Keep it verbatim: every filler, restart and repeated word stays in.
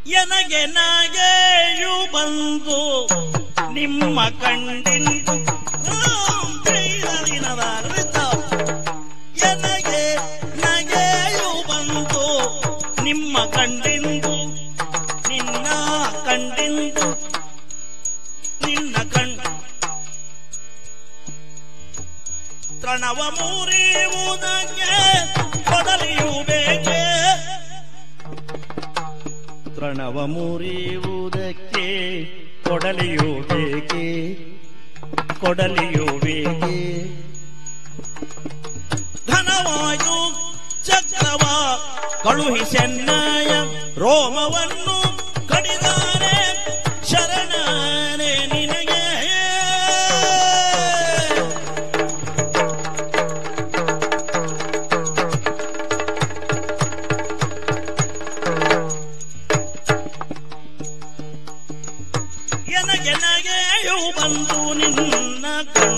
ಎನಗೆ ನಗೆಯು ಬಂದು ನಿಮ್ಮ ಕಂಡಿಂದು ಎನಗೆ ನಗೆಯು ಬಂದು ನಿಮ್ಮ ಕಂಡಿಂದು ನಿನ್ನ ಕಂಡಿಂದು ನಿನ್ನ ಕಣ್ ತೃಣವ ಮುರಿಯುವುದಕ್ಕೆ ಕೊಡಲಿಯು ಬೇಕೆ ತೃಣವ ಮುರಿಯುವುದಕ್ಕೆ ಕೊಡಲಿಯು ಬೇಕೆ ಕೊಡಲಿಯು ಬೇಕೆ ಘನವಾಯು ಚಕ್ರವ ಕಳುಹಿಸೆನ್ನಯ ರೋಮವನ್ನು ಕಡಿದಾರೆ ಶರಣನೆ ನಿನಗೆ ಎನಗೆ ನಗೆಯು ಬಂದು ನಿನ್ನ